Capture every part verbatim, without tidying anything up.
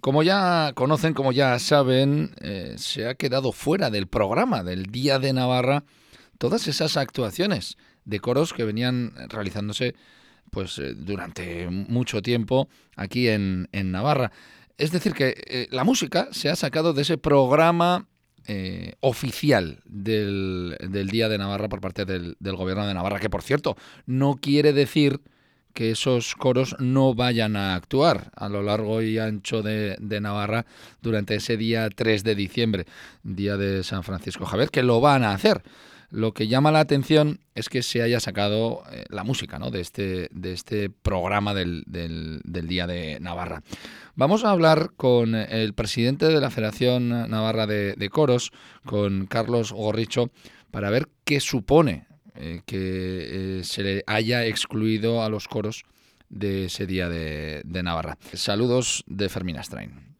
Como ya conocen, como ya saben, eh, se ha quedado fuera del programa del Día de Navarra todas esas actuaciones de coros que venían realizándose pues eh, durante mucho tiempo aquí en, en Navarra. Es decir, que eh, la música se ha sacado de ese programa eh, oficial del, del Día de Navarra por parte del, del Gobierno de Navarra, que por cierto no quiere decir que esos coros no vayan a actuar a lo largo y ancho de, de Navarra durante ese día tres de diciembre, día de San Francisco Javier, que lo van a hacer. Lo que llama la atención es que se haya sacado eh, la música, ¿no?, de este, de este programa del, del, del Día de Navarra. Vamos a hablar con el presidente de la Federación Navarra de, de Coros, con Carlos Gorricho, para ver qué supone eh, que eh, se le haya excluido a los coros de ese Día de, de Navarra. Saludos de Fermín Astrain.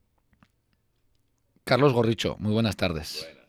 Carlos Gorricho, muy buenas tardes. Bueno.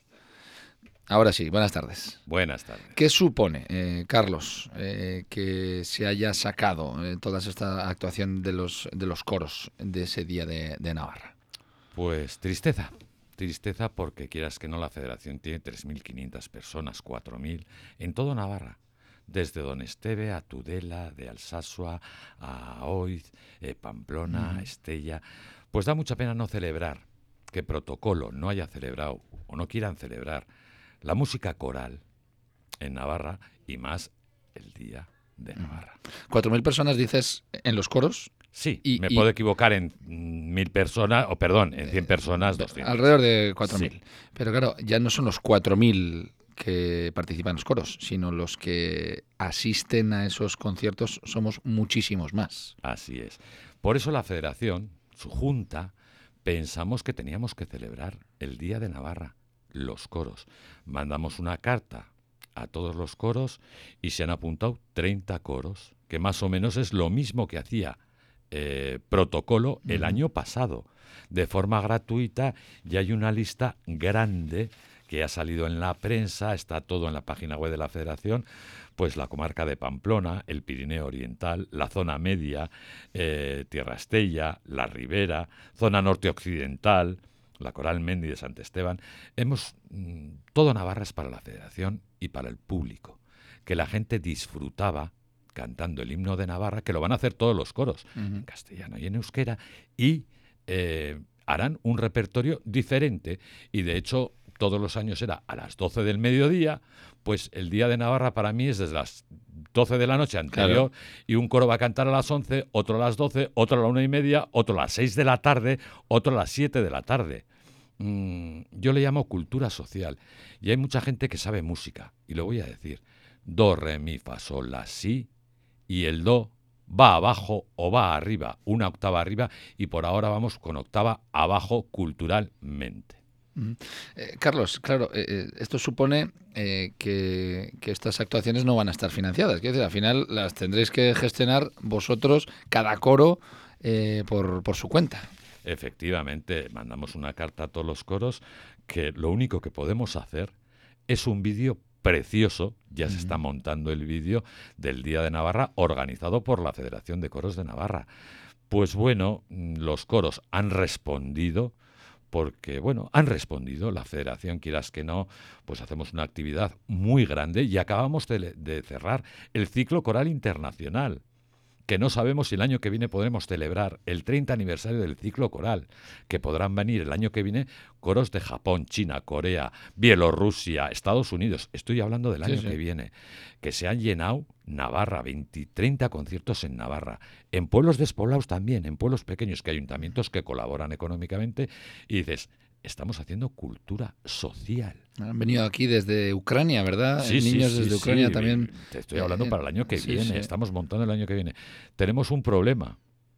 Ahora sí, buenas tardes. Buenas tardes. ¿Qué supone, eh, Carlos, eh, que se haya sacado eh, toda esta actuación de los, de los coros de ese Día de, de Navarra? Pues tristeza. Tristeza porque, quieras que no, la Federación tiene tres mil quinientas personas, cuatro mil, en todo Navarra. Desde Don Esteve a Tudela, de Alsasua, a Oiz, eh, Pamplona, mm. Estella. Pues da mucha pena no celebrar, que Protocolo no haya celebrado o no quieran celebrar la música coral en Navarra, y más el Día de Navarra. ¿Cuatro mil personas dices en los coros? Sí, y, me y, puedo equivocar en mil personas, o perdón, en cien personas, doscientas. Alrededor de cuatro mil. Sí. Pero claro, ya no son los cuatro mil que participan en los coros, sino los que asisten a esos conciertos somos muchísimos más. Así es. Por eso la Federación, su junta, pensamos que teníamos que celebrar el Día de Navarra, los coros. Mandamos una carta a todos los coros y se han apuntado treinta coros, que más o menos es lo mismo que hacía eh, Protocolo el uh-huh. año pasado, de forma gratuita, y hay una lista grande que ha salido en la prensa, está todo en la página web de la Federación, pues la comarca de Pamplona, el Pirineo Oriental, la zona media, eh, Tierra Estella, la Ribera, zona norte occidental, la Coral Mendi de Sant Esteban. Hemos mmm, todo Navarra es para la Federación y para el público, que la gente disfrutaba cantando el himno de Navarra, que lo van a hacer todos los coros, uh-huh. en castellano y en euskera, y eh, harán un repertorio diferente, y de hecho todos los años era a las doce del mediodía, pues el Día de Navarra para mí es desde las doce de la noche anterior, claro. Y un coro va a cantar a las once, otro a las doce, otro a la una y media, otro a las seis de la tarde, otro a las siete de la tarde. Mm, yo le llamo cultura social, y hay mucha gente que sabe música, y lo voy a decir: do, re, mi, fa, sol, la, si, y el do va abajo o va arriba, una octava arriba, y por ahora vamos con octava abajo culturalmente. Eh, Carlos, claro, eh, esto supone eh, que, que estas actuaciones no van a estar financiadas. Quiero decir, al final las tendréis que gestionar vosotros, cada coro, eh, por, por su cuenta. Efectivamente, mandamos una carta a todos los coros, que lo único que podemos hacer es un vídeo precioso, ya uh-huh. se está montando el vídeo del Día de Navarra, organizado por la Federación de Coros de Navarra. Pues bueno, los coros han respondido, porque, bueno, han respondido, la Federación, quieras que no, pues hacemos una actividad muy grande, y acabamos de, de cerrar el ciclo coral internacional, que no sabemos si el año que viene podremos celebrar el treinta aniversario del ciclo coral, que podrán venir el año que viene coros de Japón, China, Corea, Bielorrusia, Estados Unidos. Estoy hablando del año sí, sí. que viene, que se han llenado Navarra, veinte, treinta conciertos en Navarra, en pueblos despoblados también, en pueblos pequeños, que hay ayuntamientos que colaboran económicamente, y dices, estamos haciendo cultura social. Han venido aquí desde Ucrania, ¿verdad? Sí, Niños sí, desde sí, Ucrania sí. también. Te estoy hablando eh, para el año que sí, viene, sí. Estamos montando el año que viene. Tenemos un problema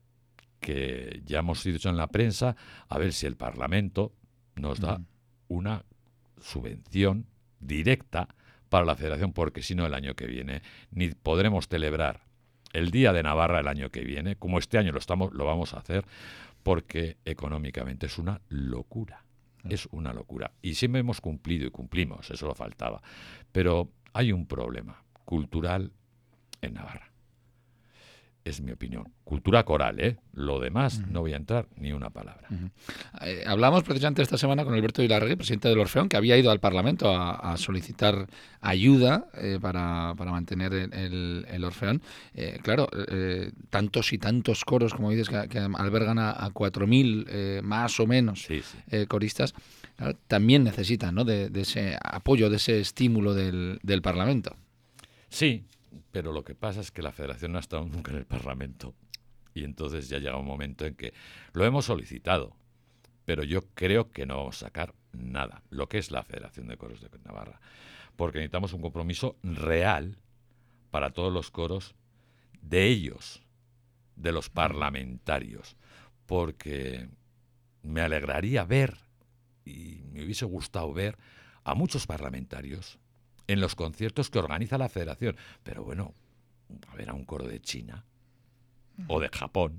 que ya hemos dicho en la prensa, a ver si el Parlamento nos da uh-huh. una subvención directa para la Federación, porque si no el año que viene ni podremos celebrar el Día de Navarra el año que viene, como este año lo, estamos, lo vamos a hacer, porque económicamente es una locura. Es una locura. Y siempre hemos cumplido y cumplimos, eso lo faltaba. Pero hay un problema cultural en Navarra. Es mi opinión. Cultura coral, ¿eh? Lo demás Uh-huh. no voy a entrar ni una palabra. Uh-huh. Eh, hablamos precisamente esta semana con Alberto Ilarregui, presidente del Orfeón, que había ido al Parlamento a, a solicitar ayuda eh, para, para mantener el, el, el Orfeón. Eh, claro, eh, tantos y tantos coros, como dices, que, que albergan a, a cuatro mil eh, más o menos Sí, sí. eh, coristas, claro, también necesitan, ¿no?, de, de ese apoyo, de ese estímulo del, del Parlamento. Sí, pero lo que pasa es que la Federación no ha estado nunca en el Parlamento. Y entonces ya llega un momento en que lo hemos solicitado, pero yo creo que no vamos a sacar nada, lo que es la Federación de Coros de Navarra, porque necesitamos un compromiso real para todos los coros de ellos, de los parlamentarios, porque me alegraría ver, y me hubiese gustado ver, a muchos parlamentarios en los conciertos que organiza la Federación. Pero bueno, a ver a un coro de China o de Japón,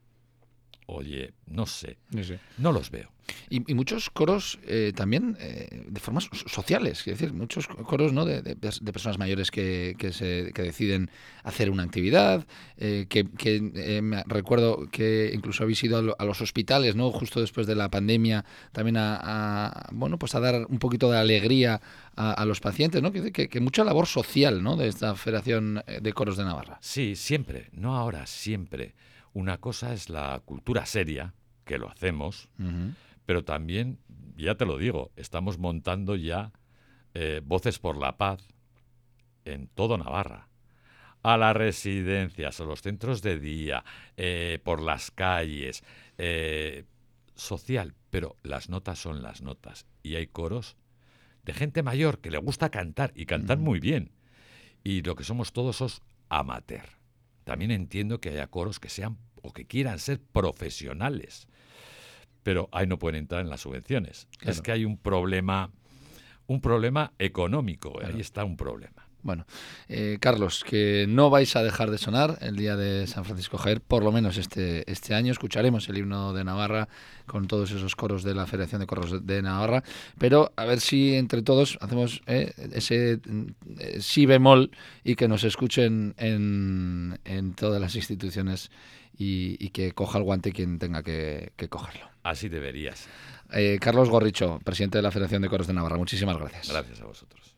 oye, no sé, Sí, sí. no los veo. Y, y muchos coros eh, también eh, de formas sociales, es decir, muchos coros, ¿no?, de, de, de personas mayores que, que, se, que deciden hacer una actividad, eh, que, que eh, me recuerdo que incluso habéis ido a, lo, a los hospitales, ¿no?, justo después de la pandemia, también a, a bueno, pues a dar un poquito de alegría a, a los pacientes, ¿no? Que, que, que mucha labor social, ¿no?, de esta Federación de Coros de Navarra. Sí, siempre, no ahora, siempre. Una cosa es la cultura seria, que lo hacemos, uh-huh. Pero también, ya te lo digo, estamos montando ya eh, Voces por la Paz en todo Navarra. A las residencias, a los centros de día, eh, por las calles, eh, social, pero las notas son las notas. Y hay coros de gente mayor que le gusta cantar, y cantar uh-huh. muy bien. Y lo que somos todos es amateur. También entiendo que haya coros que sean o que quieran ser profesionales, pero ahí no pueden entrar en las subvenciones. Claro. Es que hay un problema, un problema económico. Claro. Ahí está un problema. Bueno, eh, Carlos, que no vais a dejar de sonar el día de San Francisco Javier, por lo menos este, este año. Escucharemos el himno de Navarra con todos esos coros de la Federación de Coros de Navarra, pero a ver si entre todos hacemos eh, ese eh, si bemol y que nos escuchen en, en todas las instituciones y, y que coja el guante quien tenga que, que cogerlo. Así deberías. Eh, Carlos Gorricho, presidente de la Federación de Coros de Navarra, muchísimas gracias. Gracias a vosotros.